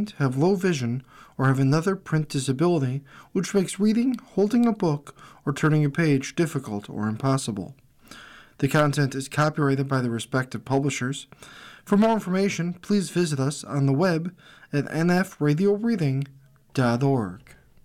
blind, have low vision, or have another print disability which makes reading, holding a book, or turning a page difficult or impossible. The content is copyrighted by the respective publishers. For more information, please visit us on the web at nfradioreading.org.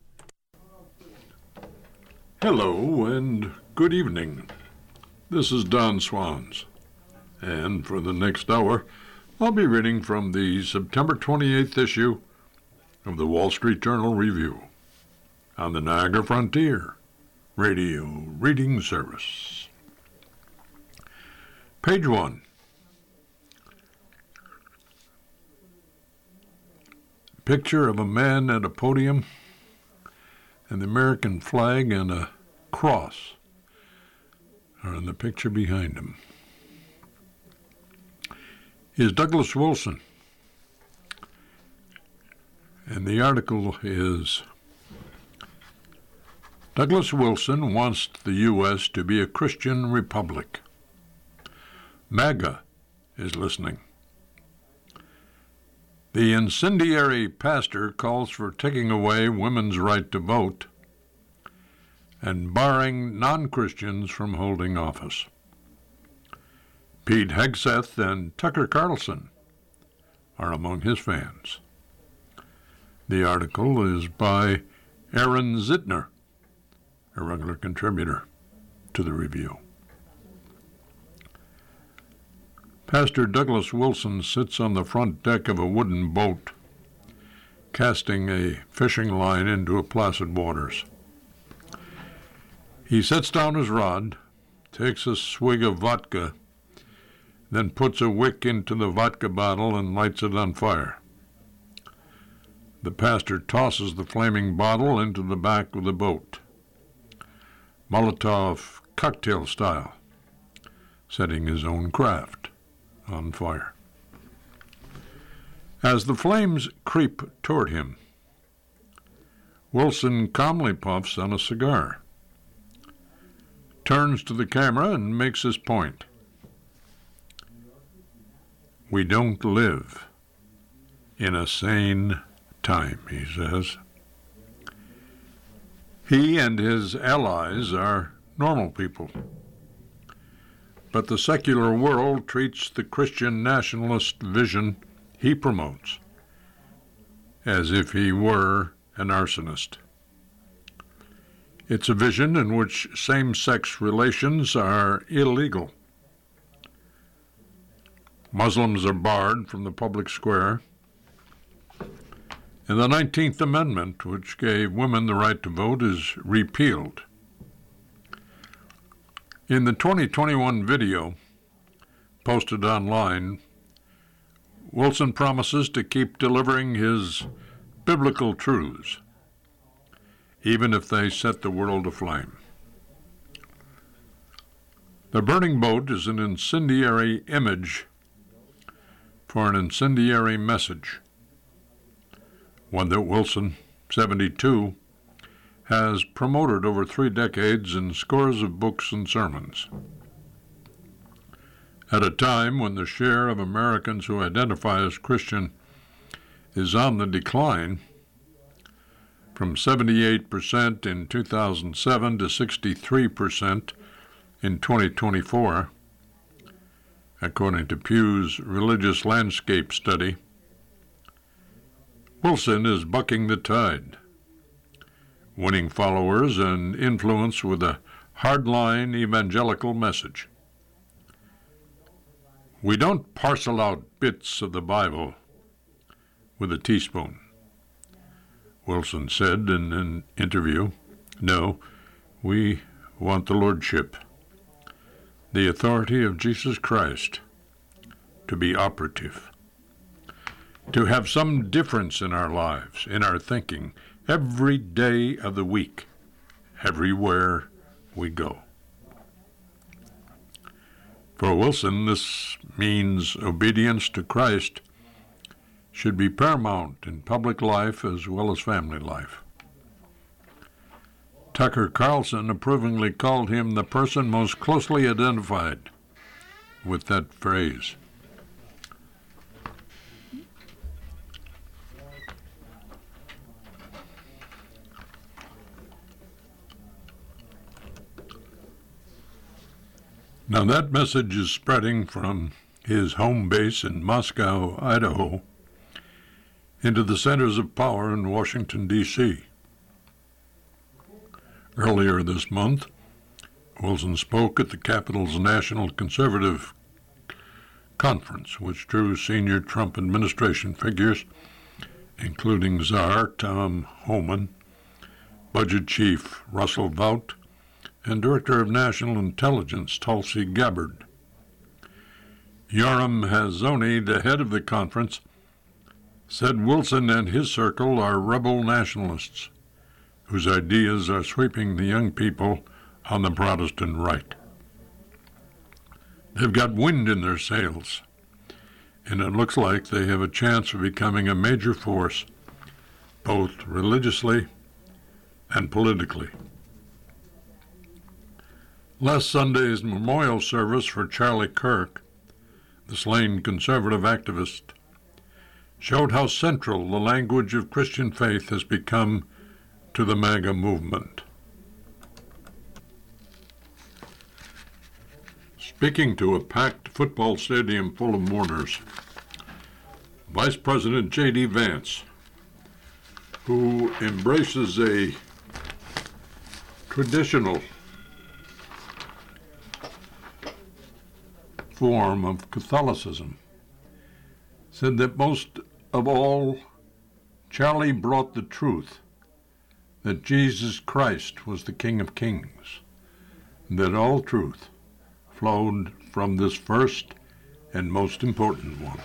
Hello and good evening. This is Don Swans, and for the next hour, I'll be reading from the September 28th issue of the Wall Street Journal Review on the Niagara Frontier Radio Reading Service. Page 1. Picture of a man at a podium and the American flag and a cross are in the picture behind him. Is Douglas Wilson, and the article is, Douglas Wilson wants the U.S. to be a Christian republic. MAGA is listening. The incendiary pastor calls for taking away women's right to vote and barring non-Christians from holding office. Pete Hegseth and Tucker Carlson are among his fans. The article is by Aaron Zitner, a regular contributor to the Review. Pastor Douglas Wilson sits on the front deck of a wooden boat, casting a fishing line into placid waters. He sets down his rod, takes a swig of vodka, then puts a wick into the vodka bottle and lights it on fire. The pastor tosses the flaming bottle into the back of the boat, Molotov cocktail style, setting his own craft on fire. As the flames creep toward him, Wilson calmly puffs on a cigar, turns to the camera and makes his point. We don't live in a sane time, he says. He and his allies are normal people, but the secular world treats the Christian nationalist vision he promotes as if he were an arsonist. It's a vision in which same-sex relations are illegal. Muslims are barred from the public square, and the 19th Amendment, which gave women the right to vote, is repealed. In the 2021 video posted online, Wilson promises to keep delivering his biblical truths, even if they set the world aflame. The burning boat is an incendiary image for an incendiary message, one that Wilson, 72, has promoted over 3 decades in scores of books and sermons. At a time when the share of Americans who identify as Christian is on the decline, from 78% in 2007 to 63% in 2024, according to Pew's Religious Landscape Study, Wilson is bucking the tide, winning followers and influence with a hardline evangelical message. We don't parcel out bits of the Bible with a teaspoon, Wilson said in an interview. No, we want the lordship, the authority of Jesus Christ, to be operative, to have some difference in our lives, in our thinking, every day of the week, everywhere we go. For Wilson, this means obedience to Christ should be paramount in public life as well as family life. Tucker Carlson approvingly called him the person most closely identified with that phrase. Now that message is spreading from his home base in Moscow, Idaho, into the centers of power in Washington, D.C. Earlier this month, Wilson spoke at the Capitol's National Conservative Conference, which drew senior Trump administration figures, including Czar Tom Homan, Budget Chief Russell Vought, and Director of National Intelligence Tulsi Gabbard. Yoram Hazony, the head of the conference, said Wilson and his circle are rebel nationalists whose ideas are sweeping the young people on the Protestant right. They've got wind in their sails, and it looks like they have a chance of becoming a major force, both religiously and politically. Last Sunday's memorial service for Charlie Kirk, the slain conservative activist, showed how central the language of Christian faith has become to the MAGA movement. Speaking to a packed football stadium full of mourners, Vice President J.D. Vance, who embraces a traditional form of Catholicism, said that most of all, Charlie brought the truth that Jesus Christ was the King of Kings, and that all truth flowed from this first and most important one.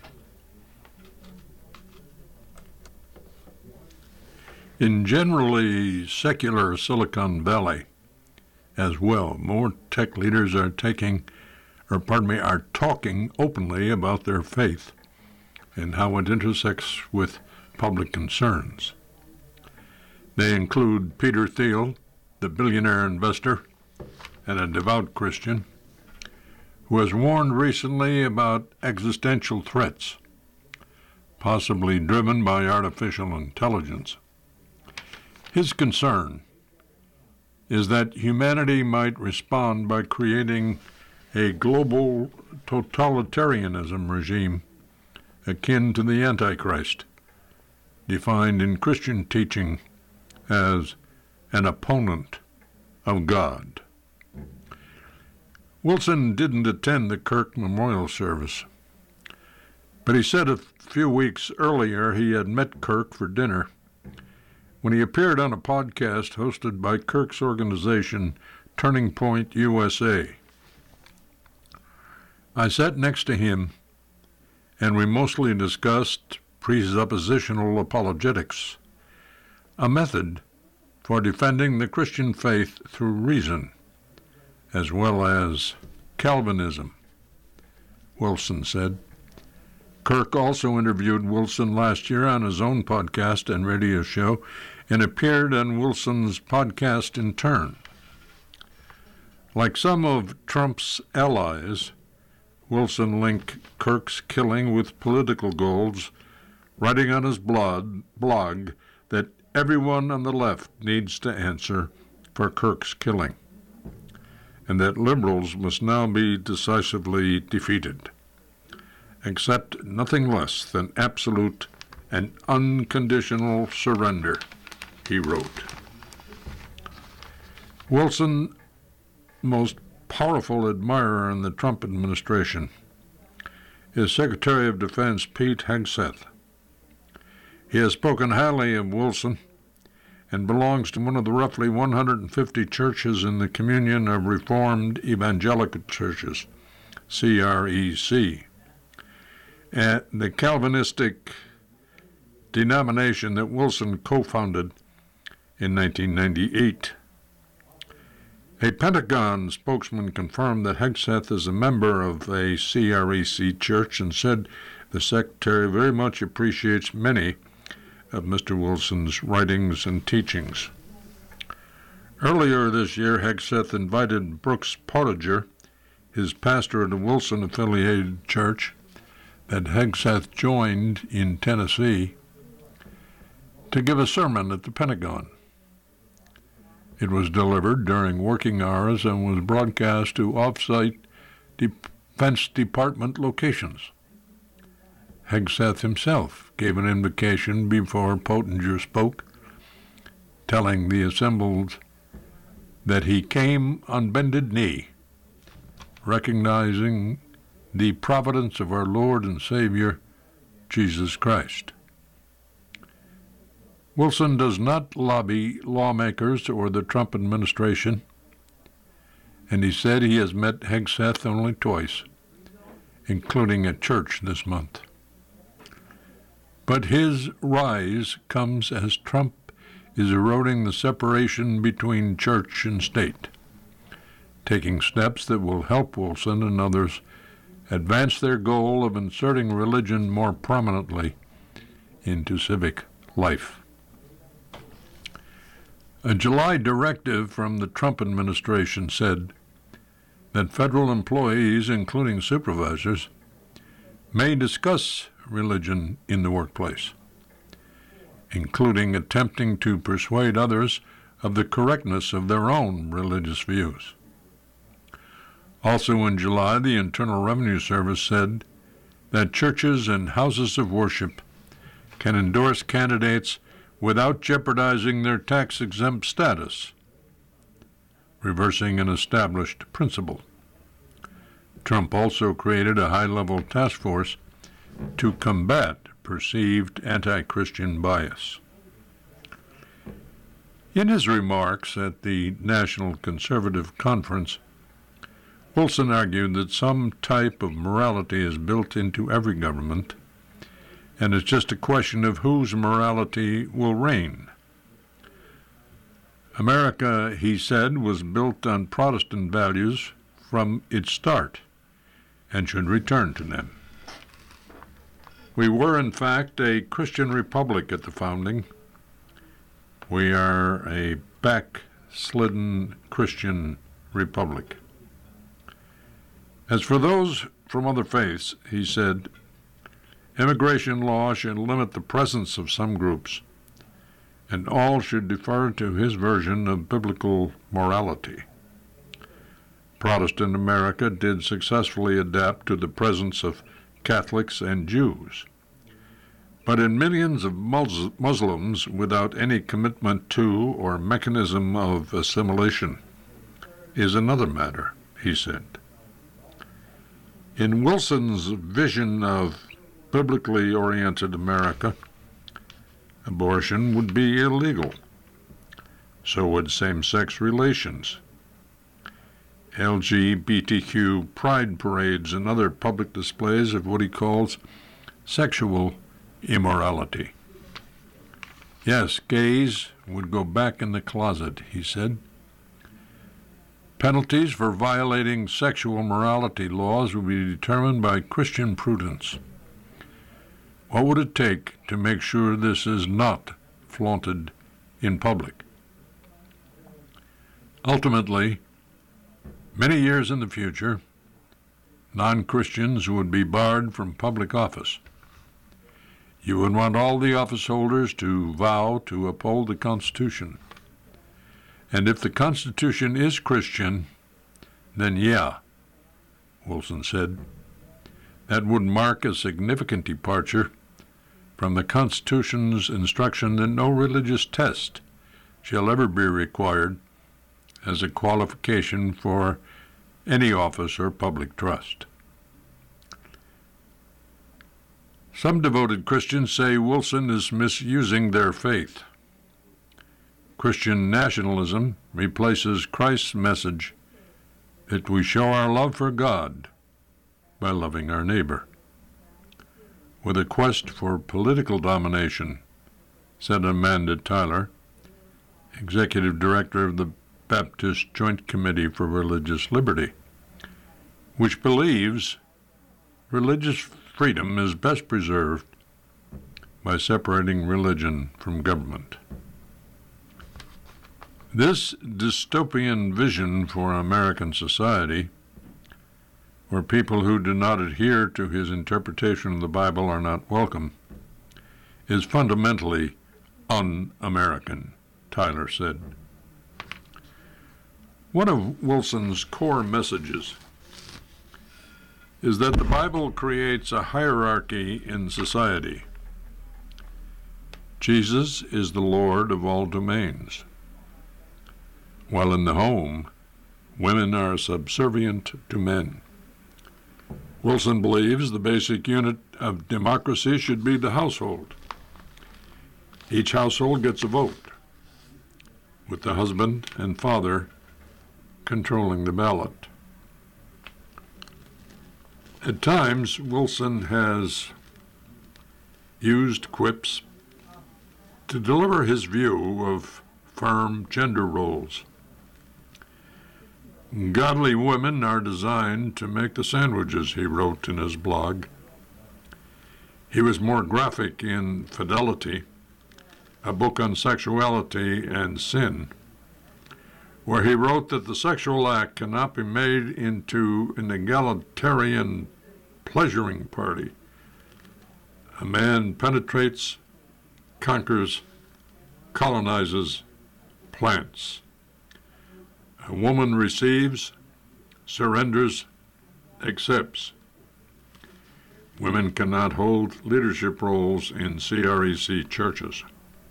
In generally secular Silicon Valley as well, more tech leaders are talking openly about their faith and how it intersects with public concerns. They include Peter Thiel, the billionaire investor and a devout Christian, who has warned recently about existential threats, possibly driven by artificial intelligence. His concern is that humanity might respond by creating a global totalitarianism regime akin to the Antichrist, defined in Christian teaching as an opponent of God. Wilson didn't attend the Kirk memorial service, but he said a few weeks earlier he had met Kirk for dinner when he appeared on a podcast hosted by Kirk's organization, Turning Point USA. I sat next to him, and we mostly discussed presuppositional apologetics, a method for defending the Christian faith through reason, as well as Calvinism, Wilson said. Kirk also interviewed Wilson last year on his own podcast and radio show and appeared on Wilson's podcast in turn. Like some of Trump's allies, Wilson linked Kirk's killing with political goals, writing on his blog that everyone on the left needs to answer for Kirk's killing, and that liberals must now be decisively defeated. Accept nothing less than absolute and unconditional surrender, he wrote. Wilson, most powerful admirer in the Trump administration, is Secretary of Defense Pete Hegseth. He has spoken highly of Wilson and belongs to one of the roughly 150 churches in the Communion of Reformed Evangelical Churches, CREC, and the Calvinistic denomination that Wilson co-founded in 1998. A Pentagon spokesman confirmed that Hegseth is a member of a CREC church and said the secretary very much appreciates many of Mr. Wilson's writings and teachings. Earlier this year, Hegseth invited Brooks Pottinger, his pastor at a Wilson-affiliated church that Hegseth joined in Tennessee, to give a sermon at the Pentagon. It was delivered during working hours and was broadcast to off-site Defense Department locations. Hegseth himself gave an invocation before Pottinger spoke, telling the assembled that he came on bended knee, recognizing the providence of our Lord and Savior, Jesus Christ. Wilson does not lobby lawmakers or the Trump administration, and he said he has met Hegseth only twice, including at church this month. But his rise comes as Trump is eroding the separation between church and state, taking steps that will help Wilson and others advance their goal of inserting religion more prominently into civic life. A July directive from the Trump administration said that federal employees, including supervisors, may discuss religion in the workplace, including attempting to persuade others of the correctness of their own religious views. Also in July, the Internal Revenue Service said that churches and houses of worship can endorse candidates without jeopardizing their tax-exempt status, reversing an established principle. Trump also created a high-level task force to combat perceived anti-Christian bias. In his remarks at the National Conservative Conference, Wilson argued that some type of morality is built into every government, and it's just a question of whose morality will reign. America, he said, was built on Protestant values from its start and should return to them. We were, in fact, a Christian republic at the founding. We are a backslidden Christian republic. As for those from other faiths, he said, immigration law should limit the presence of some groups, and all should defer to his version of biblical morality. Protestant America did successfully adapt to the presence of Catholics and Jews, but in millions of Muslims without any commitment to or mechanism of assimilation is another matter, he said. In Wilson's vision of biblically oriented America, abortion would be illegal. So would same-sex relations. LGBTQ pride parades and other public displays of what he calls sexual immorality. Yes, gays would go back in the closet, he said. Penalties for violating sexual morality laws would be determined by Christian prudence. What would it take to make sure this is not flaunted in public? Ultimately, many years in the future, non-Christians would be barred from public office. You would want all the office holders to vow to uphold the Constitution. And if the Constitution is Christian, then yeah, Wilson said, that would mark a significant departure from the Constitution's instruction that no religious test shall ever be required as a qualification for any office or public trust. Some devoted Christians say Wilson is misusing their faith. Christian nationalism replaces Christ's message that we show our love for God by loving our neighbor, with a quest for political domination, said Amanda Tyler, executive director of the Baptist Joint Committee for Religious Liberty, which believes religious freedom is best preserved by separating religion from government. This dystopian vision for American society, where people who do not adhere to his interpretation of the Bible are not welcome, is fundamentally un-American, Tyler said. One of Wilson's core messages is that the Bible creates a hierarchy in society. Jesus is the Lord of all domains, while in the home, women are subservient to men. Wilson believes the basic unit of democracy should be the household. Each household gets a vote, with the husband and father controlling the ballot. At times, Wilson has used quips to deliver his view of firm gender roles. Godly women are designed to make the sandwiches, he wrote in his blog. He was more graphic in Fidelity, a book on sexuality and sin, where he wrote that the sexual act cannot be made into an egalitarian pleasuring party. A man penetrates, conquers, colonizes, plants. A woman receives, surrenders, accepts. Women cannot hold leadership roles in CREC churches.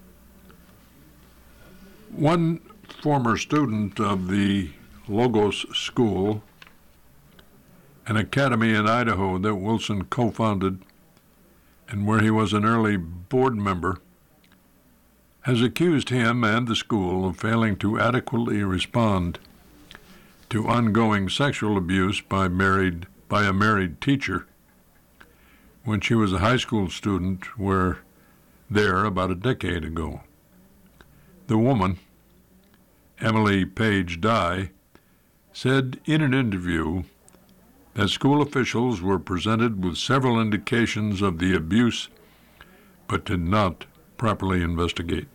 One former student of the Logos School, an academy in Idaho that Wilson co-founded and where he was an early board member, has accused him and the school of failing to adequately respond to ongoing sexual abuse by a married teacher when she was a high school student there about a decade ago. The woman, Emily Page Dye, said in an interview that school officials were presented with several indications of the abuse but did not properly investigate.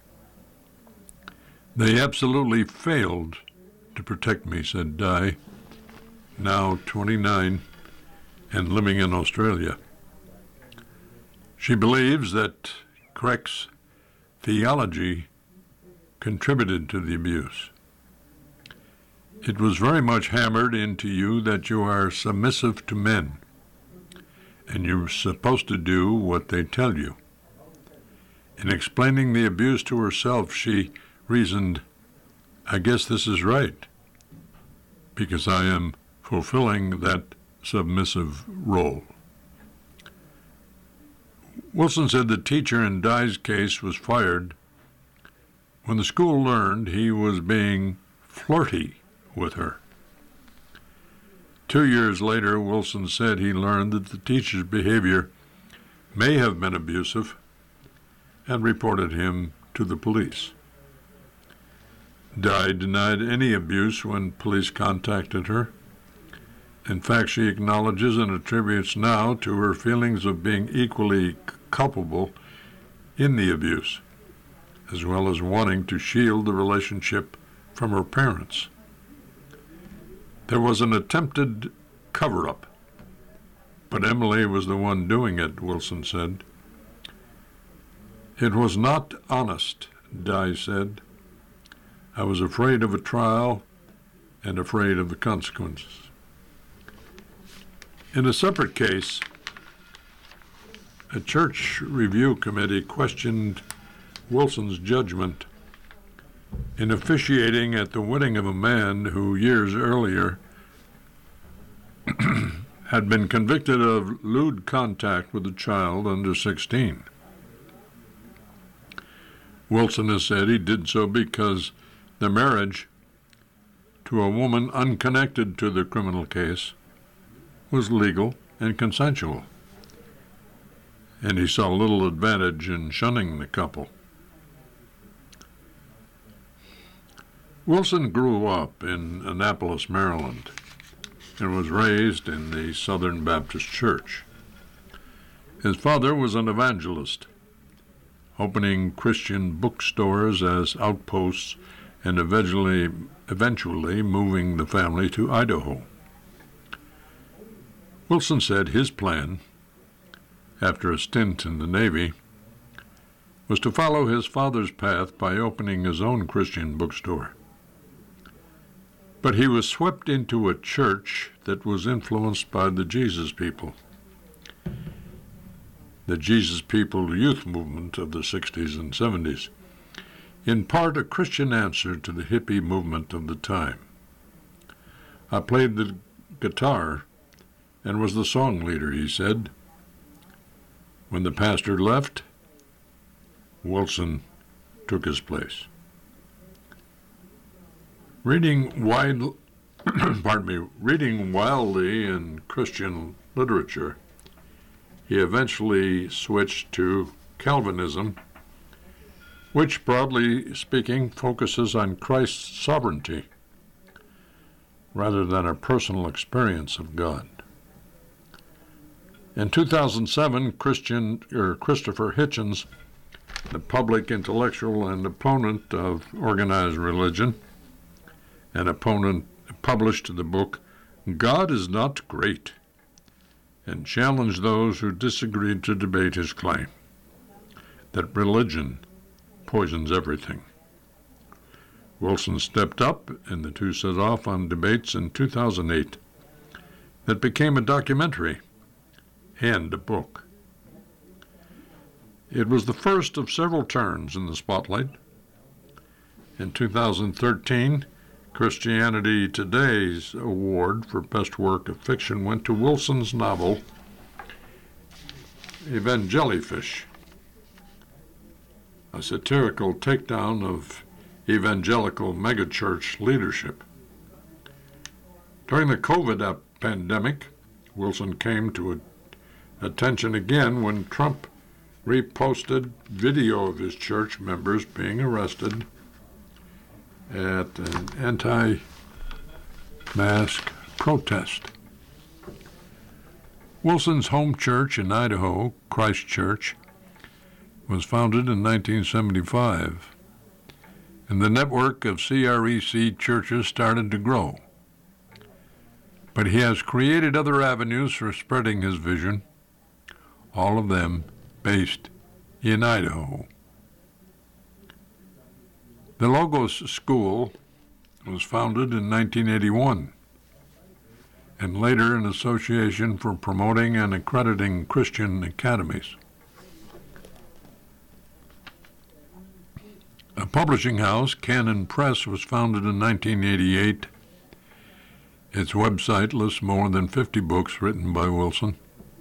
They absolutely failed to protect me, said Dye, now 29 and living in Australia. She believes that Craig's theology contributed to the abuse. It was very much hammered into you that you are submissive to men, and you're supposed to do what they tell you. In explaining the abuse to herself, she reasoned, I guess this is right, because I am fulfilling that submissive role. Wilson said the teacher in Dye's case was fired when the school learned he was being flirty with her. 2 years later, Wilson said he learned that the teacher's behavior may have been abusive and reported him to the police. Dye denied any abuse when police contacted her. In fact, she acknowledges and attributes now to her feelings of being equally culpable in the abuse, as well as wanting to shield the relationship from her parents. There was an attempted cover-up, but Emily was the one doing it, Wilson said. It was not honest, Dye said. I was afraid of a trial and afraid of the consequences. In a separate case, a church review committee questioned Wilson's judgment in officiating at the wedding of a man who years earlier had been convicted of lewd contact with a child under 16. Wilson has said he did so because the marriage to a woman unconnected to the criminal case was legal and consensual, and he saw little advantage in shunning the couple. Wilson grew up in Annapolis, Maryland, and was raised in the Southern Baptist Church. His father was an evangelist, opening Christian bookstores as outposts and eventually moving the family to Idaho. Wilson said his plan, after a stint in the Navy, was to follow his father's path by opening his own Christian bookstore. But he was swept into a church that was influenced by the Jesus People, the Jesus People youth movement of the 60s and 70s, in part a Christian answer to the hippie movement of the time. I played the guitar and was the song leader, he said. When the pastor left, Wilson took his place. Reading wildly in Christian literature, he eventually switched to Calvinism, which, broadly speaking, focuses on Christ's sovereignty rather than a personal experience of God. In 2007, Christopher Hitchens, the public intellectual and opponent of organized religion, an opponent, published the book God is Not Great, and challenged those who disagreed to debate his claim that religion poisons everything. Wilson stepped up, and the two set off on debates in 2008 that became a documentary and a book. It was the first of several turns in the spotlight. In 2013, Christianity Today's award for Best Work of Fiction went to Wilson's novel, Evangelifish, a satirical takedown of evangelical megachurch leadership. During the COVID pandemic, Wilson came to attention again when Trump reposted video of his church members being arrested at an anti-mask protest. Wilson's home church in Idaho, Christ Church, was founded in 1975, and the network of CREC churches started to grow. But he has created other avenues for spreading his vision, all of them based in Idaho. The Logos School was founded in 1981, and later an association for promoting and accrediting Christian academies. A publishing house, Canon Press, was founded in 1988. Its website lists more than 50 books written by Wilson.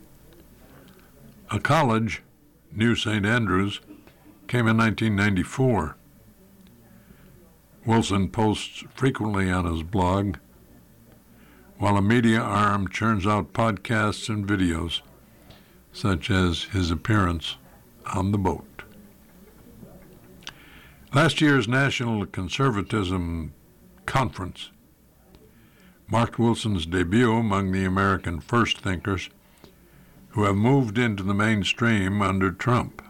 A college, New St. Andrews, came in 1994. Wilson posts frequently on his blog, while a media arm churns out podcasts and videos, such as his appearance on the boat. Last year's National Conservatism Conference marked Wilson's debut among the American First thinkers who have moved into the mainstream under Trump.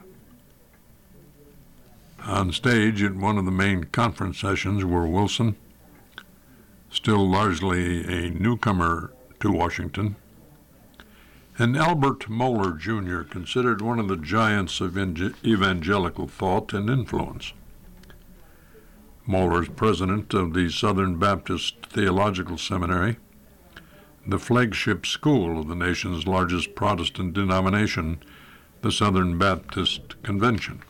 On stage at one of the main conference sessions were Wilson, still largely a newcomer to Washington, and Albert Mohler, Jr., considered one of the giants of evangelical thought and influence. Mohler is president of the Southern Baptist Theological Seminary, the flagship school of the nation's largest Protestant denomination, the Southern Baptist Convention.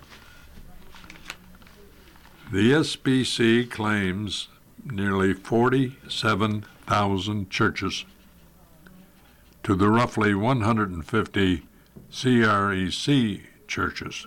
The SBC claims nearly 47,000 churches to the roughly 150 CREC churches.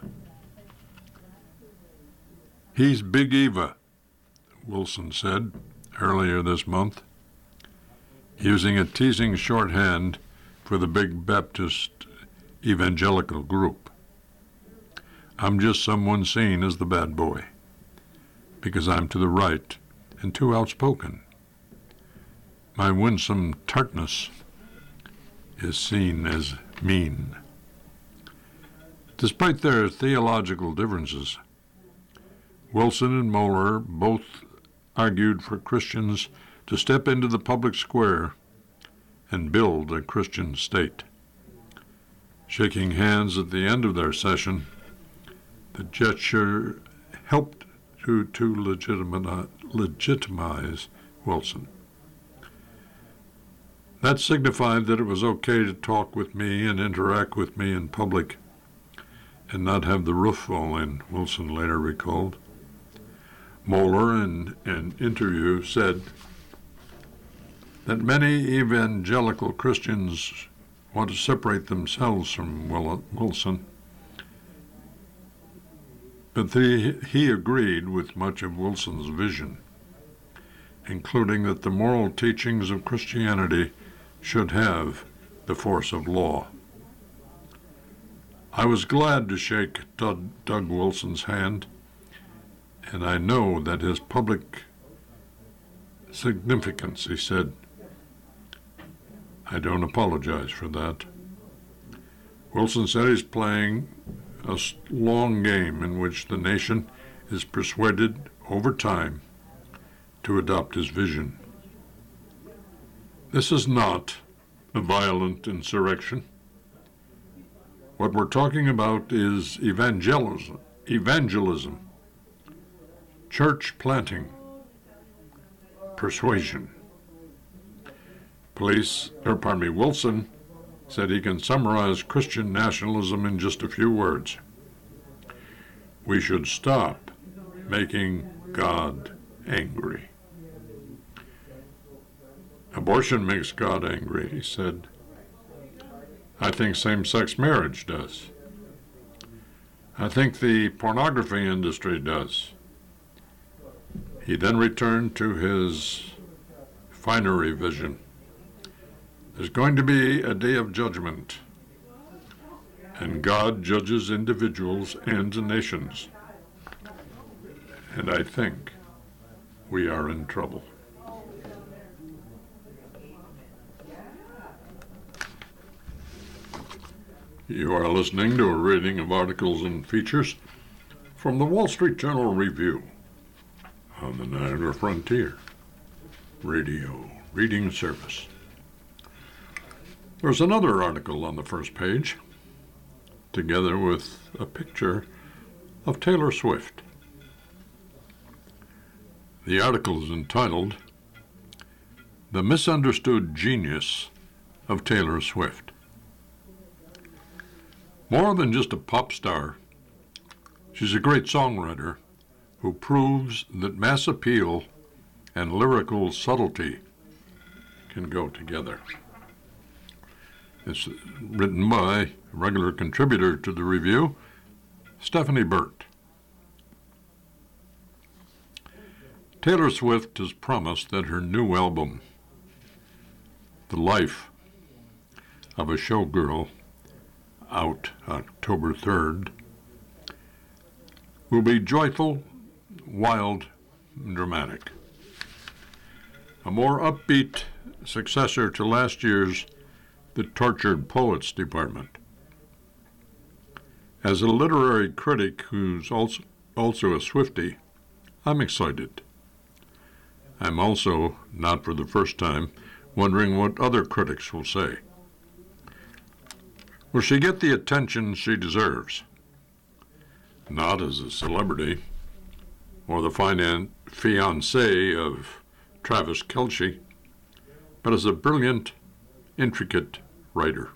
He's Big Eva, Wilson said earlier this month, using a teasing shorthand for the big Baptist evangelical group. I'm just someone seen as the bad boy, because I'm to the right and too outspoken. My winsome tartness is seen as mean. Despite their theological differences, Wilson and Mohler both argued for Christians to step into the public square and build a Christian state. Shaking hands at the end of their session, the gesture helped to legitimize Wilson. That signified that it was okay to talk with me and interact with me in public and not have the roof fall in, Wilson later recalled. Mohler, in an interview, said that many evangelical Christians want to separate themselves from Wilson, but he agreed with much of Wilson's vision, including that the moral teachings of Christianity should have the force of law. I was glad to shake Doug Wilson's hand, and I know that his public significance, he said. I don't apologize for that. Wilson said he's playing a long game in which the nation is persuaded over time to adopt his vision. This is not a violent insurrection. What we're talking about is evangelism, church planting, persuasion. Wilson said he can summarize Christian nationalism in just a few words. We should stop making God angry. Abortion makes God angry, he said. I think same-sex marriage does. I think the pornography industry does. He then returned to his finery vision. There's going to be a day of judgment, and God judges individuals and nations. And I think we are in trouble. You are listening to a reading of articles and features from the Wall Street Journal Review on the Niagara Frontier Radio Reading Service. There's another article on the first page, together with a picture of Taylor Swift. The article is entitled, The Misunderstood Genius of Taylor Swift. More than just a pop star, she's a great songwriter who proves that mass appeal and lyrical subtlety can go together. It's written by a regular contributor to the review, Stephanie Burt. Taylor Swift has promised that her new album, The Life of a Showgirl, out October 3rd, will be joyful, wild, and dramatic. A more upbeat successor to last year's The Tortured Poets Department. As a literary critic who's also a Swiftie, I'm excited. I'm also, not for the first time, wondering what other critics will say. Will she get the attention she deserves? Not as a celebrity or the fiancé of Travis Kelce, but as a brilliant, intricate writer.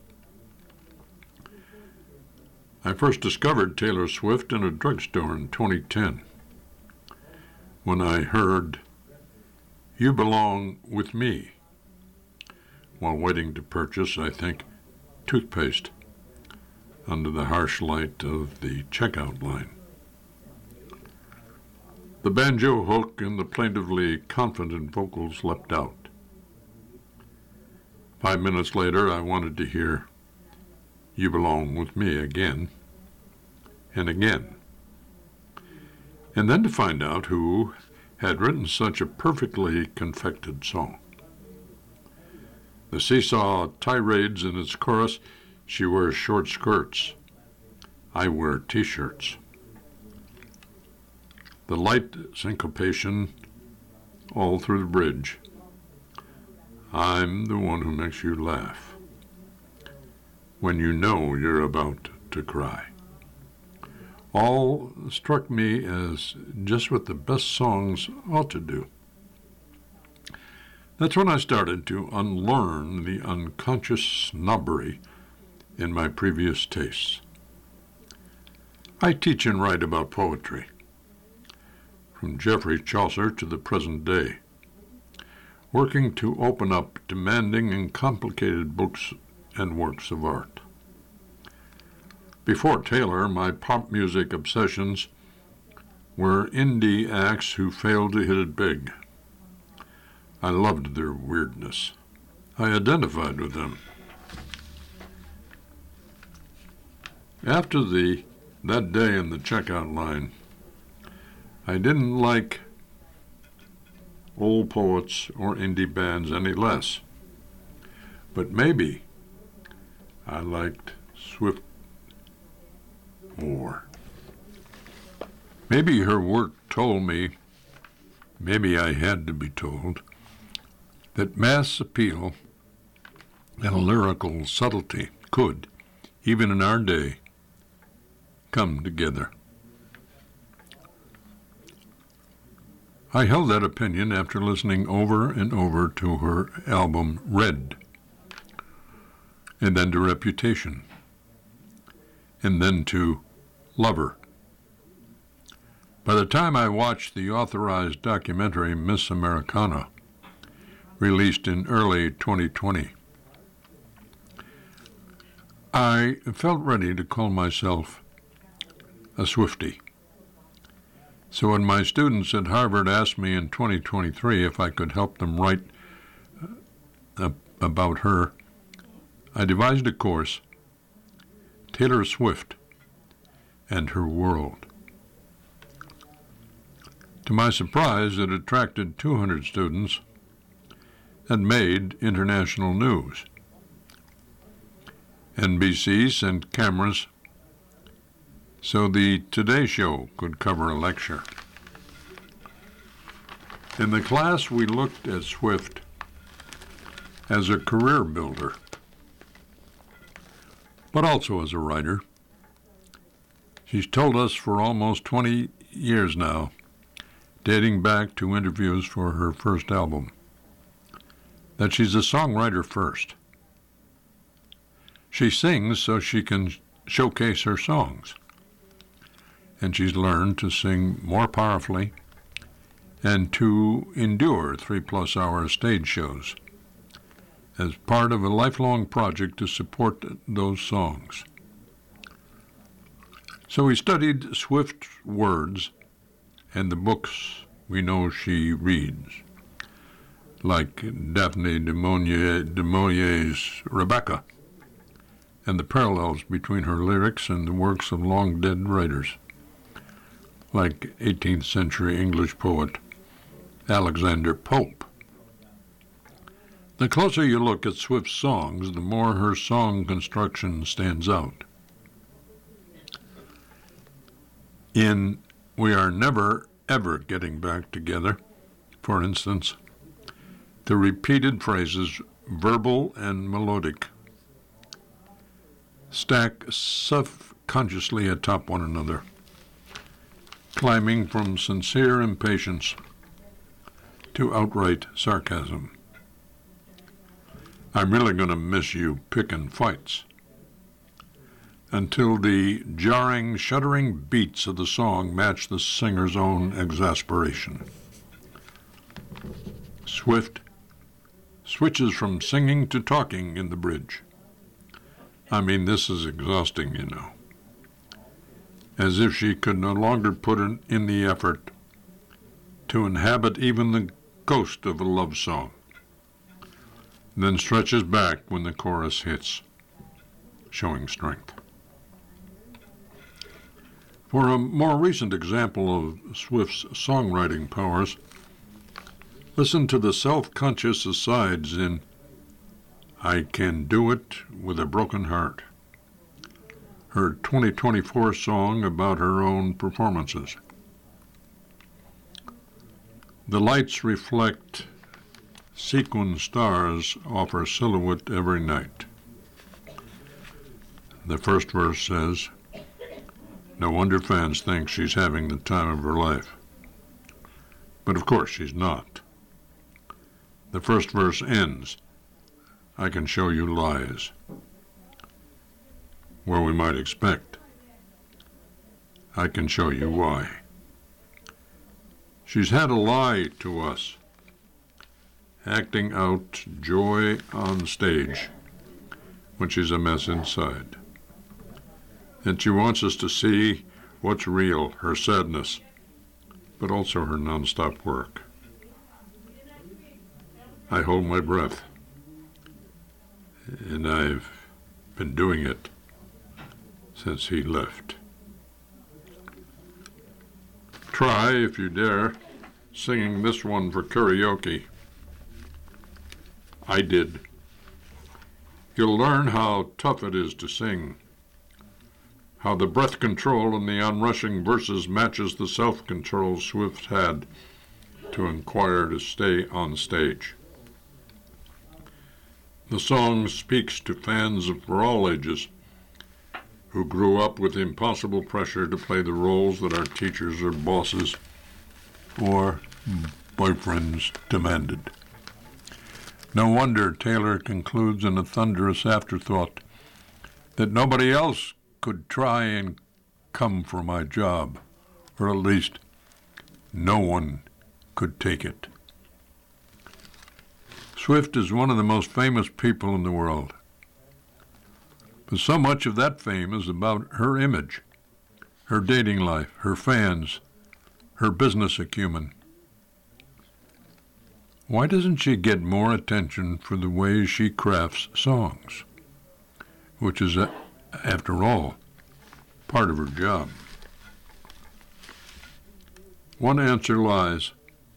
I first discovered Taylor Swift in a drugstore in 2010 when I heard You Belong With Me while waiting to purchase, I think, toothpaste under the harsh light of the checkout line. The banjo hook and the plaintively confident vocals leapt out. 5 minutes later, I wanted to hear You Belong With Me again and again, and then to find out who had written such a perfectly confected song. The seesaw tirades in its chorus, she wears short skirts, I wear t-shirts. The light syncopation all through the bridge, I'm the one who makes you laugh when you know you're about to cry. All struck me as just what the best songs ought to do. That's when I started to unlearn the unconscious snobbery in my previous tastes. I teach and write about poetry, from Geoffrey Chaucer to the present day, working to open up demanding and complicated books and works of art. Before Taylor, my pop music obsessions were indie acts who failed to hit it big. I loved their weirdness. I identified with them. After that day in the checkout line, I didn't like old poets or indie bands any less. But maybe I liked Swift more. Maybe her work told me, maybe I had to be told, that mass appeal and lyrical subtlety could, even in our day, come together. I held that opinion after listening over and over to her album Red, and then to Reputation, and then to Lover. By the time I watched the authorized documentary Miss Americana, released in early 2020, I felt ready to call myself a Swiftie. So when my students at Harvard asked me in 2023 if I could help them write about her, I devised a course, Taylor Swift and Her World. To my surprise, it attracted 200 students and made international news. NBC sent cameras so the Today Show could cover a lecture. In the class, we looked at Swift as a career builder, but also as a writer. She's told us for almost 20 years now, dating back to interviews for her first album, that she's a songwriter first. She sings so she can showcase her songs, and she's learned to sing more powerfully and to endure 3+ hour stage shows as part of a lifelong project to support those songs. So we studied Swift's words and the books we know she reads, like Daphne du Maurier's Rebecca, and the parallels between her lyrics and the works of long-dead writers, like 18th century English poet Alexander Pope. The closer you look at Swift's songs, the more her song construction stands out. In We Are Never, Ever Getting Back Together, for instance, the repeated phrases, verbal and melodic, stack subconsciously atop one another, climbing from sincere impatience to outright sarcasm. I'm really going to miss you picking fights, until the jarring, shuddering beats of the song match the singer's own exasperation. Swift switches from singing to talking in the bridge. I mean, this is exhausting, you know. As if she could no longer put in the effort to inhabit even the ghost of a love song, then stretches back when the chorus hits, showing strength. For a more recent example of Swift's songwriting powers, listen to the self-conscious asides in I Can Do It With a Broken Heart, her 2024 song about her own performances. The lights reflect sequin stars off her silhouette every night. The first verse says, no wonder fans think she's having the time of her life. But of course she's not. The first verse ends, I can show you lies, where we might expect, I can show you why. She's had a lie to us, acting out joy on stage when she's a mess inside. And she wants us to see what's real, her sadness, but also her nonstop work. I hold my breath, and I've been doing it since he left. Try, if you dare, singing this one for karaoke. I did. You'll learn how tough it is to sing, how the breath control in the onrushing verses matches the self-control Swift had to inquire to stay on stage. The song speaks to fans for all ages who grew up with impossible pressure to play the roles that our teachers or bosses or boyfriends demanded. No wonder Taylor concludes in a thunderous afterthought that nobody else could try and come for my job, or at least no one could take it. Swift is one of the most famous people in the world. But so much of that fame is about her image, her dating life, her fans, her business acumen. Why doesn't she get more attention for the way she crafts songs, which is, after all, part of her job? One answer lies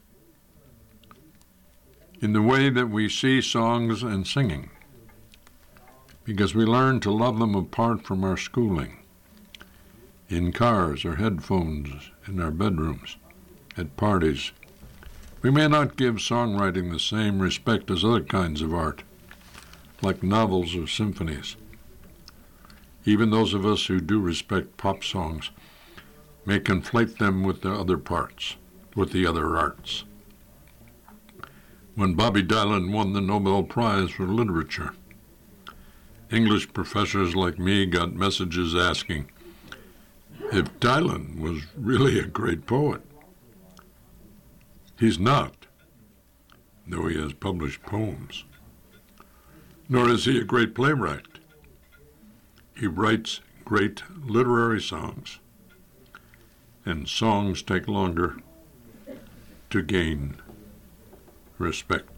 in the way that we see songs and singing, because we learn to love them apart from our schooling, in cars or headphones, in our bedrooms, at parties. We may not give songwriting the same respect as other kinds of art, like novels or symphonies. Even those of us who do respect pop songs may conflate them with the other parts, with the other arts. When Bobby Dylan won the Nobel Prize for Literature, English professors like me got messages asking if Dylan was really a great poet. He's not, though he has published poems. Nor is he a great playwright. He writes great literary songs, and songs take longer to gain respect.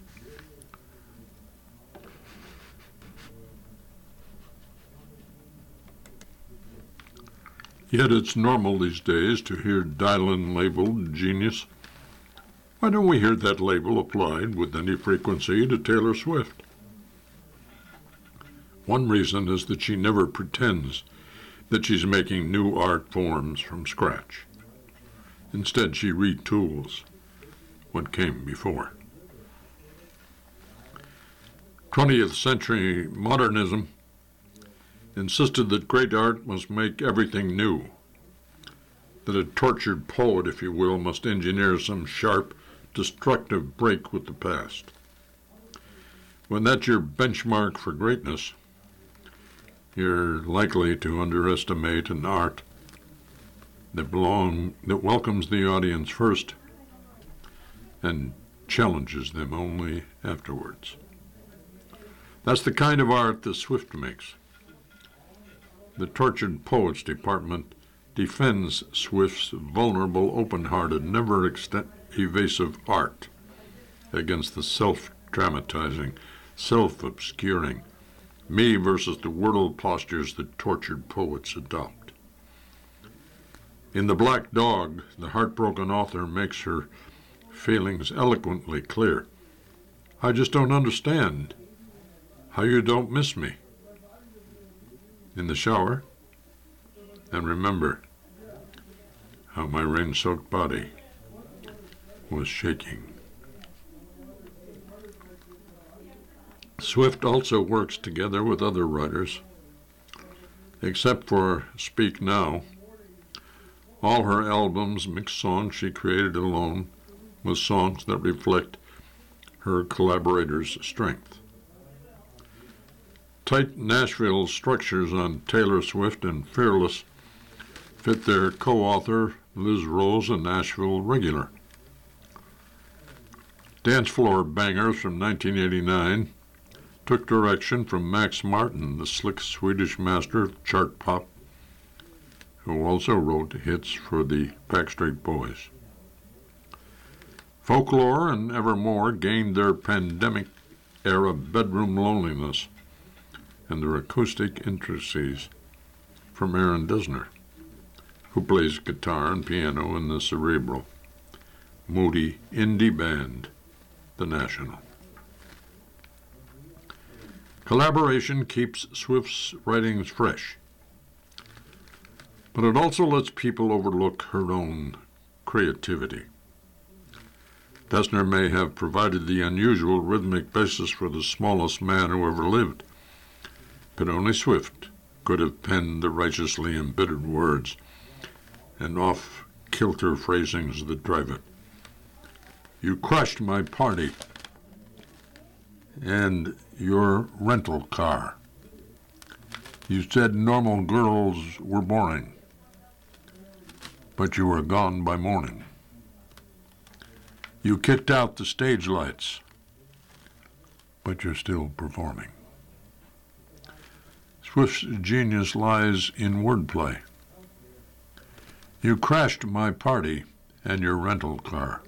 Yet it's normal these days to hear Dylan labeled genius. Why don't we hear that label applied with any frequency to Taylor Swift? One reason is that she never pretends that she's making new art forms from scratch. Instead, she retools what came before. 20th century modernism insisted that great art must make everything new, that a tortured poet, if you will, must engineer some sharp, destructive break with the past. When that's your benchmark for greatness, you're likely to underestimate an art that welcomes the audience first and challenges them only afterwards. That's the kind of art that Swift makes. The Tortured Poets Department defends Swift's vulnerable, open-hearted, never evasive art against the self-dramatizing, self-obscuring, me versus the world postures that tortured poets adopt. In The Black Dog, the heartbroken author makes her feelings eloquently clear. I just don't understand how you don't miss me. In the shower, and remember how my rain-soaked body was shaking. Swift also works together with other writers. Except for Speak Now, all her albums mix songs she created alone with songs that reflect her collaborators' strength. Tight Nashville structures on Taylor Swift and Fearless fit their co-author Liz Rose, a Nashville regular. Dance Floor Bangers from 1989 took direction from Max Martin, the slick Swedish master of chart pop, who also wrote hits for the Backstreet Boys. Folklore and Evermore gained their pandemic-era bedroom loneliness and their acoustic intricacies from Aaron Dessner, who plays guitar and piano in the cerebral, moody indie band, The National. Collaboration keeps Swift's writings fresh, but it also lets people overlook her own creativity. Dessner may have provided the unusual rhythmic basis for the smallest man who ever lived, but only Swift could have penned the righteously embittered words and off-kilter phrasings that drive it. You crushed my party and your rental car. You said normal girls were boring, but you were gone by morning. You kicked out the stage lights, but you're still performing. Swift's genius lies in wordplay. You crashed my party and your rental car.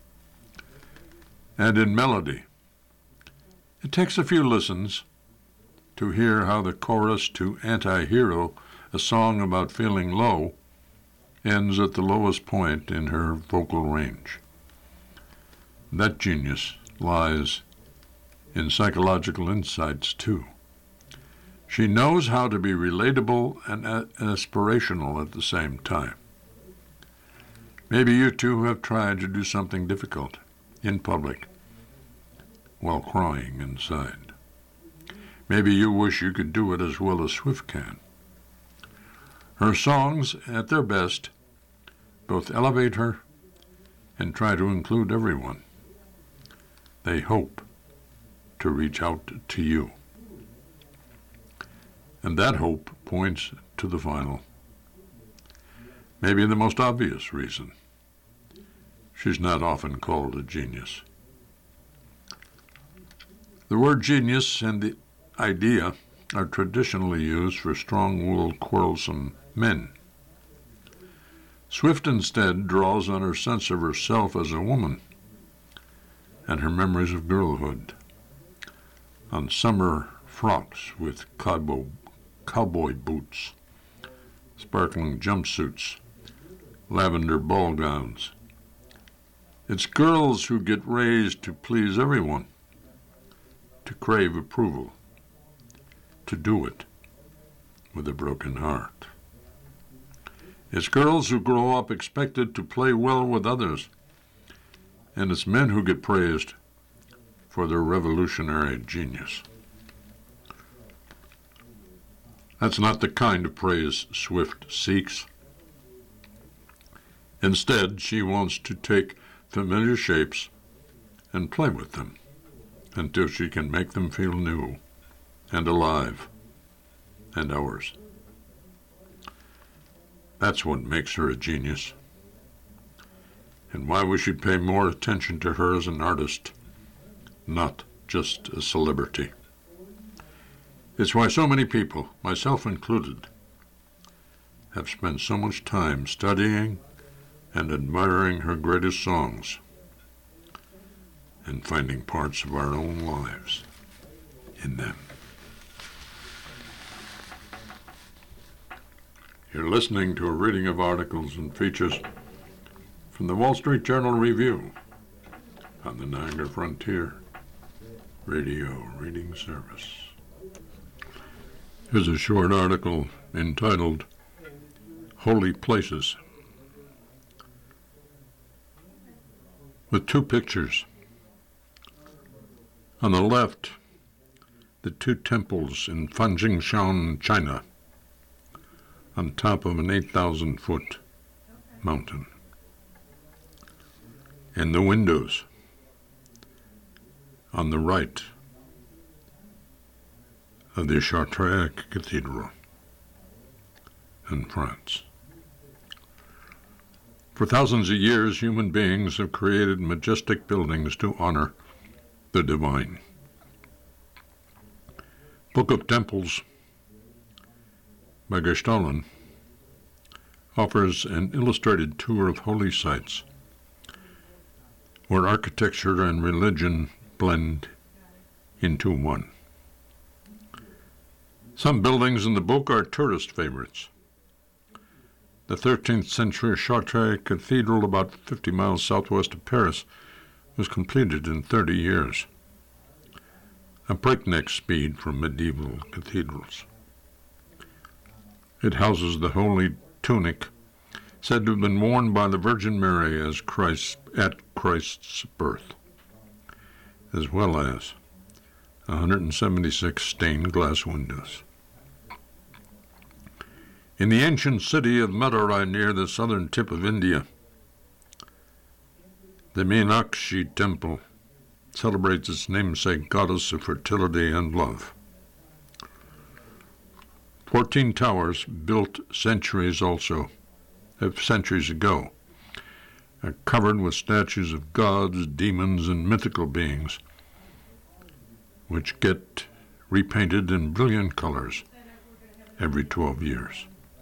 And in melody. It takes a few listens to hear how the chorus to Anti-Hero, a song about feeling low, ends at the lowest point in her vocal range. That genius lies in psychological insights, too. She knows how to be relatable and aspirational at the same time. Maybe you too have tried to do something difficult in public while crying inside. Maybe you wish you could do it as well as Swift can. Her songs, at their best, both elevate her and try to include everyone. They hope to reach out to you. And that hope points to the final. Maybe the most obvious reason. She's not often called a genius. The word genius and the idea are traditionally used for strong-willed, quarrelsome men. Swift instead draws on her sense of herself as a woman and her memories of girlhood, on summer frocks with cowboy boots, sparkling jumpsuits, lavender ball gowns. It's girls who get raised to please everyone, to crave approval, to do it with a broken heart. It's girls who grow up expected to play well with others, and it's men who get praised for their revolutionary genius. That's not the kind of praise Swift seeks. Instead, she wants to take familiar shapes and play with them until she can make them feel new and alive and ours. That's what makes her a genius, and why we should pay more attention to her as an artist, not just a celebrity. It's why so many people, myself included, have spent so much time studying and admiring her greatest songs and finding parts of our own lives in them. You're listening to a reading of articles and features from the Wall Street Journal Review on the Niagara Frontier Radio Reading Service. Here's a short article entitled Holy Places, with two pictures. On the left, the two temples in Fanjingshan, China, on top of an 8,000-foot mountain. And the windows on the right of the Chartres Cathedral in France. For thousands of years, human beings have created majestic buildings to honor the divine. Book of Temples by Gestalten offers an illustrated tour of holy sites where architecture and religion blend into one. Some buildings in the book are tourist favorites. The 13th century Chartres Cathedral, about 50 miles southwest of Paris, was completed in 30 years, a breakneck speed for medieval cathedrals. It houses the holy tunic said to have been worn by the Virgin Mary at Christ's birth, as well as 176 stained glass windows. In the ancient city of Madurai, near the southern tip of India, the Meenakshi Temple celebrates its namesake goddess of fertility and love. 14 towers built centuries ago are covered with statues of gods, demons, and mythical beings, which get repainted in brilliant colors every 12 years.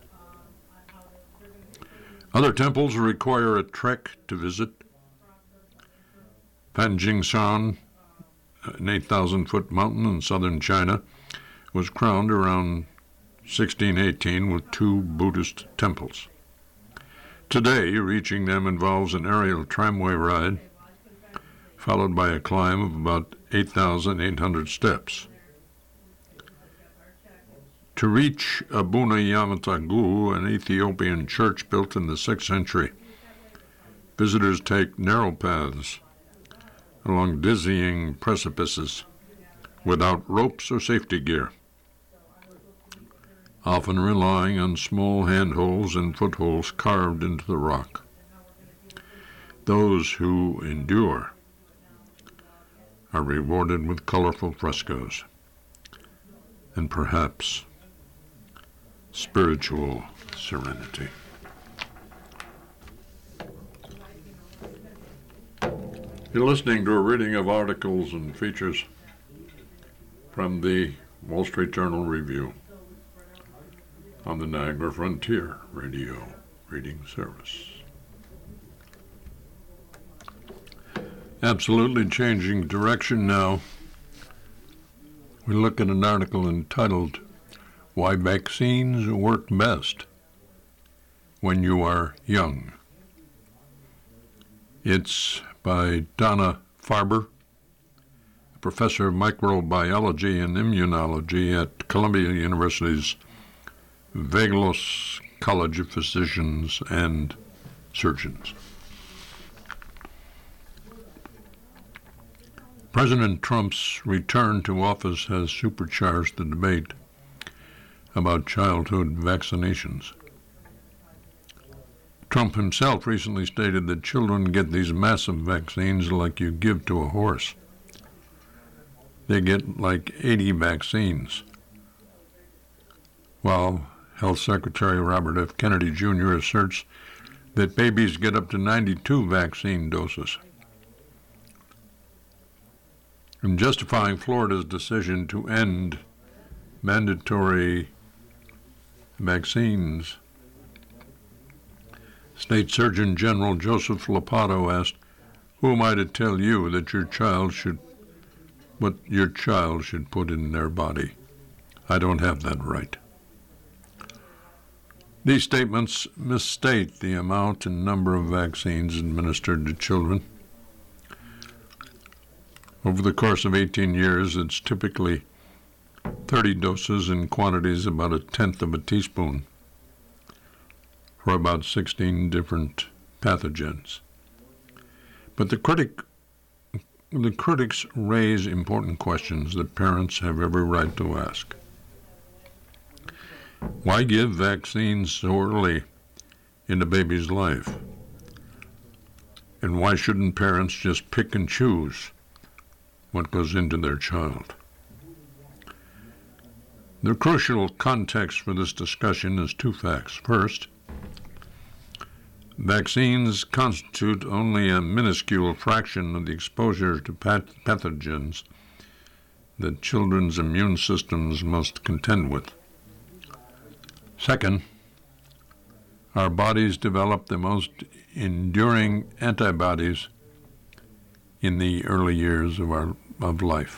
Other temples require a trek to visit. Fanjingshan, an 8,000-foot mountain in southern China, was crowned around 1618 with 2 Buddhist temples. Today, reaching them involves an aerial tramway ride, followed by a climb of about 8,800 steps. To reach Abuna Yamatagu, an Ethiopian church built in the 6th century, visitors take narrow paths along dizzying precipices without ropes or safety gear, often relying on small handholds and footholds carved into the rock. Those who endure are rewarded with colorful frescoes and perhaps spiritual serenity. You're listening to a reading of articles and features from the Wall Street Journal Review on the Niagara Frontier Radio Reading Service. Absolutely changing direction now. We look at an article entitled, "Why Vaccines Work Best When You Are Young." It's by Donna Farber, professor of microbiology and immunology at Columbia University's Vagelos College of Physicians and Surgeons. President Trump's return to office has supercharged the debate about childhood vaccinations. Trump himself recently stated that children get these massive vaccines like you give to a horse. They get like 80 vaccines, while Health Secretary Robert F. Kennedy Jr. asserts that babies get up to 92 vaccine doses. In justifying Florida's decision to end mandatory vaccines, State Surgeon General Joseph Lombardo asked, "Who am I to tell you that what your child should put in their body? I don't have that right." These statements misstate the amount and number of vaccines administered to children. Over the course of 18 years, it's typically 30 doses in quantities about 1/10 of a teaspoon for about 16 different pathogens. But the critics raise important questions that parents have every right to ask. Why give vaccines so early in a baby's life? And why shouldn't parents just pick and choose what goes into their child. The crucial context for this discussion is two facts. First, vaccines constitute only a minuscule fraction of the exposure to pathogens that children's immune systems must contend with. Second, our bodies develop the most enduring antibodies in the early years of life.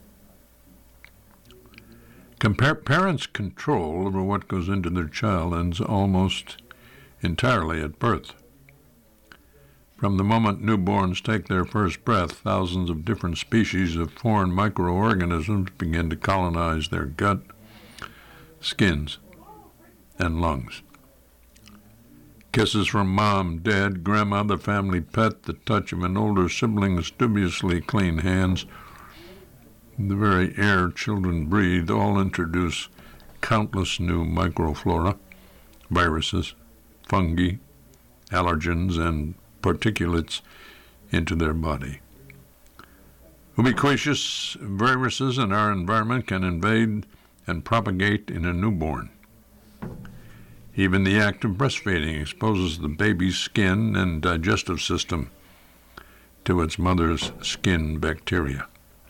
Parents' control over what goes into their child ends almost entirely at birth. From the moment newborns take their first breath, thousands of different species of foreign microorganisms begin to colonize their gut, skins, and lungs. Kisses from mom, dad, grandma, the family pet, the touch of an older sibling's dubiously clean hands, the very air children breathe all introduce countless new microflora, viruses, fungi, allergens, and particulates into their body. Ubiquitous viruses in our environment can invade and propagate in a newborn. Even the act of breastfeeding exposes the baby's skin and digestive system to its mother's skin bacteria.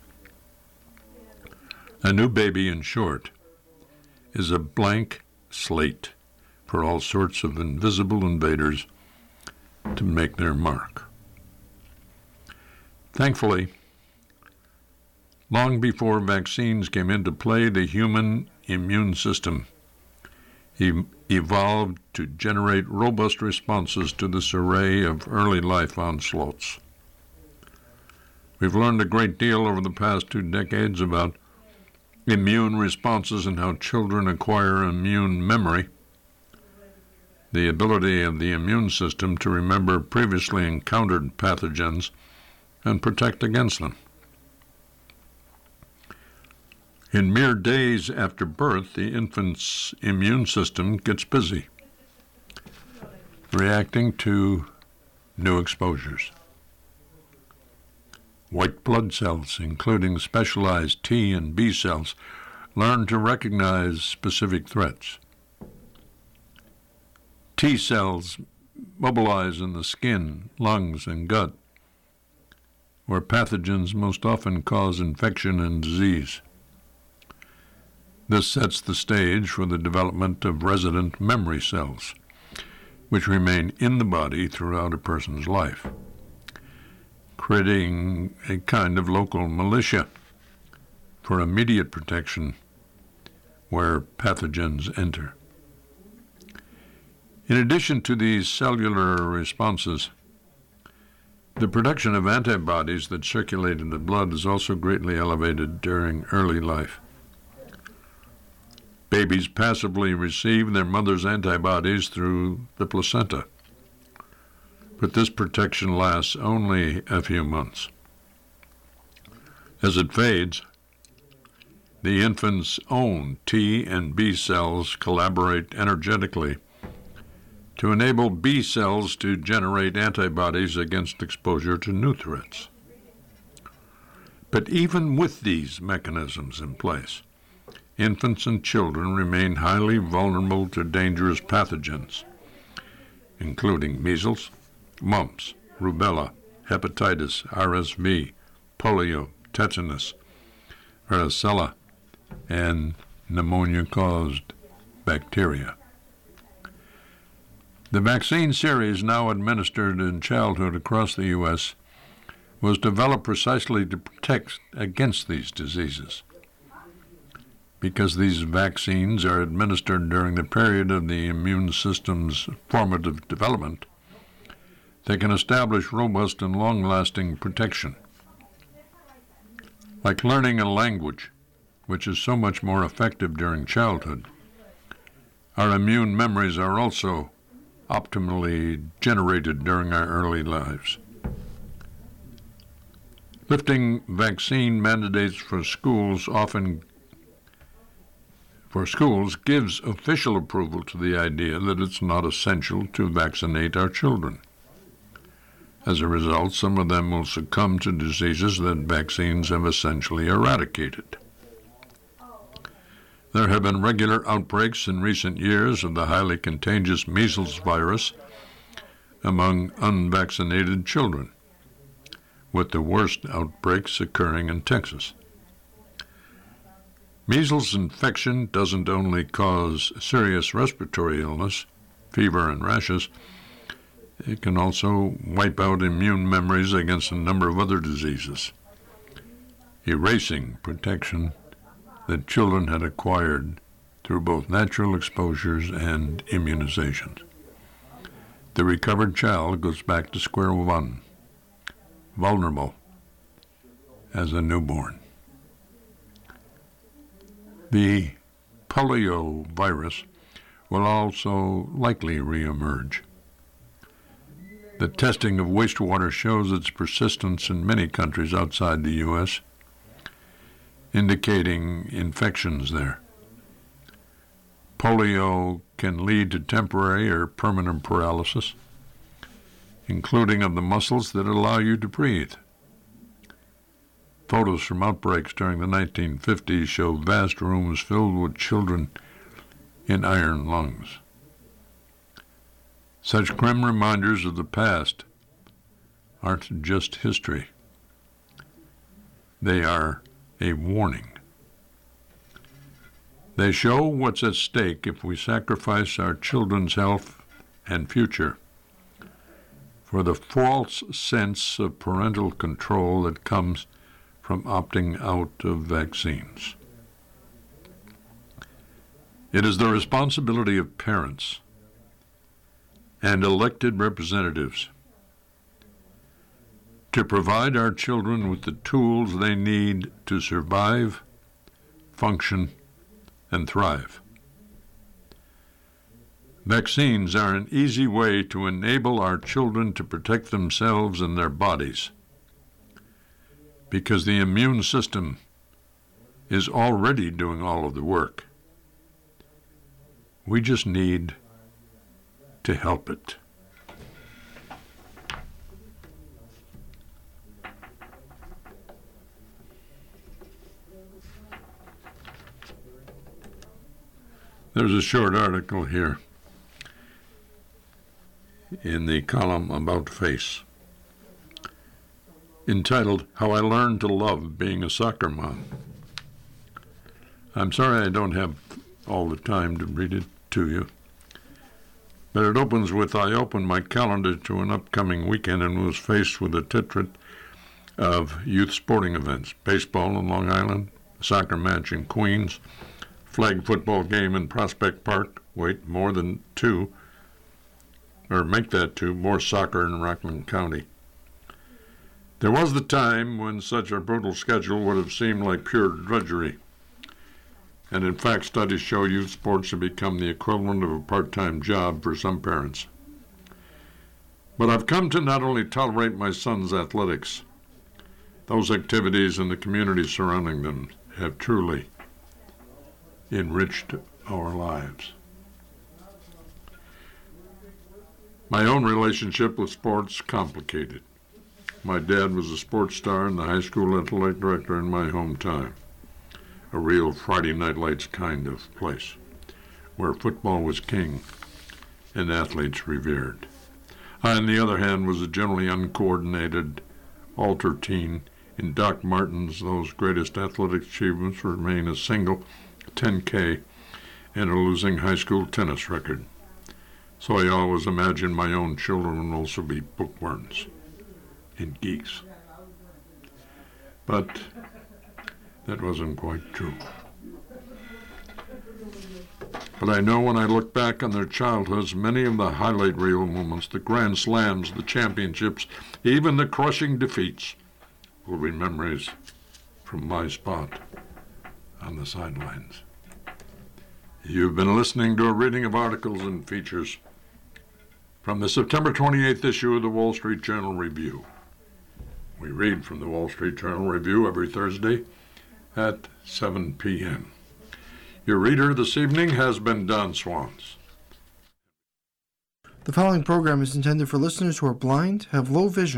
A new baby, in short, is a blank slate for all sorts of invisible invaders to make their mark. Thankfully, long before vaccines came into play, the human immune system evolved to generate robust responses to this array of early life onslaughts. We've learned a great deal over the past 2 decades about immune responses and how children acquire immune memory, the ability of the immune system to remember previously encountered pathogens and protect against them. In mere days after birth, the infant's immune system gets busy, reacting to new exposures. White blood cells, including specialized T and B cells, learn to recognize specific threats. T cells mobilize in the skin, lungs, and gut, where pathogens most often cause infection and disease. This sets the stage for the development of resident memory cells, which remain in the body throughout a person's life, creating a kind of local militia for immediate protection where pathogens enter. In addition to these cellular responses, the production of antibodies that circulate in the blood is also greatly elevated during early life. Babies passively receive their mother's antibodies through the placenta, but this protection lasts only a few months. As it fades, the infant's own T and B cells collaborate energetically to enable B cells to generate antibodies against exposure to new threats. But even with these mechanisms in place, infants and children remain highly vulnerable to dangerous pathogens, including measles, mumps, rubella, hepatitis, RSV, polio, tetanus, varicella, and pneumonia-caused bacteria. The vaccine series now administered in childhood across the U.S. was developed precisely to protect against these diseases. Because these vaccines are administered during the period of the immune system's formative development, they can establish robust and long-lasting protection. Like learning a language, which is so much more effective during childhood, our immune memories are also optimally generated during our early lives. Lifting vaccine mandates for schools gives official approval to the idea that it's not essential to vaccinate our children. As a result, some of them will succumb to diseases that vaccines have essentially eradicated. There have been regular outbreaks in recent years of the highly contagious measles virus among unvaccinated children, with the worst outbreaks occurring in Texas. Measles infection doesn't only cause serious respiratory illness, fever and rashes, it can also wipe out immune memories against a number of other diseases, erasing protection that children had acquired through both natural exposures and immunizations. The recovered child goes back to square one, vulnerable as a newborn. The polio virus will also likely reemerge. The testing of wastewater shows its persistence in many countries outside the U.S., indicating infections there. Polio can lead to temporary or permanent paralysis, including of the muscles that allow you to breathe. Photos from outbreaks during the 1950s show vast rooms filled with children in iron lungs. Such grim reminders of the past aren't just history. They are a warning. They show what's at stake if we sacrifice our children's health and future for the false sense of parental control that comes from opting out of vaccines. It is the responsibility of parents and elected representatives to provide our children with the tools they need to survive, function, and thrive. Vaccines are an easy way to enable our children to protect themselves and their bodies, because the immune system is already doing all of the work. We just need to help it. There's a short article here in the column About Face entitled, How I Learned to Love Being a Soccer Mom. I'm sorry I don't have all the time to read it to you, but it opens with, I opened my calendar to an upcoming weekend and was faced with a tetrad of youth sporting events: baseball in Long Island, a soccer match in Queens, flag football game in Prospect Park, more soccer in Rockland County. There was the time when such a brutal schedule would have seemed like pure drudgery. And in fact, studies show youth sports have become the equivalent of a part-time job for some parents. But I've come to not only tolerate my son's athletics, those activities and the community surrounding them have truly enriched our lives. My own relationship with sports complicated. My dad was a sports star and the high school athletic director in my hometown, a real Friday Night Lights kind of place, where football was king and athletes revered. I, on the other hand, was a generally uncoordinated altar teen. In Doc Martin's Those Greatest Athletic Achievements remain a single 10K and a losing high school tennis record. So I always imagined my own children would also be bookworms and geeks. But that wasn't quite true. But I know when I look back on their childhoods, many of the highlight reel moments, the grand slams, the championships, even the crushing defeats, will be memories from my spot on the sidelines. You've been listening to a reading of articles and features from the September 28th issue of the Wall Street Journal Review. We read from the Wall Street Journal Review every Thursday at 7 p.m. Your reader this evening has been Don Swans. The following program is intended for listeners who are blind, have low vision,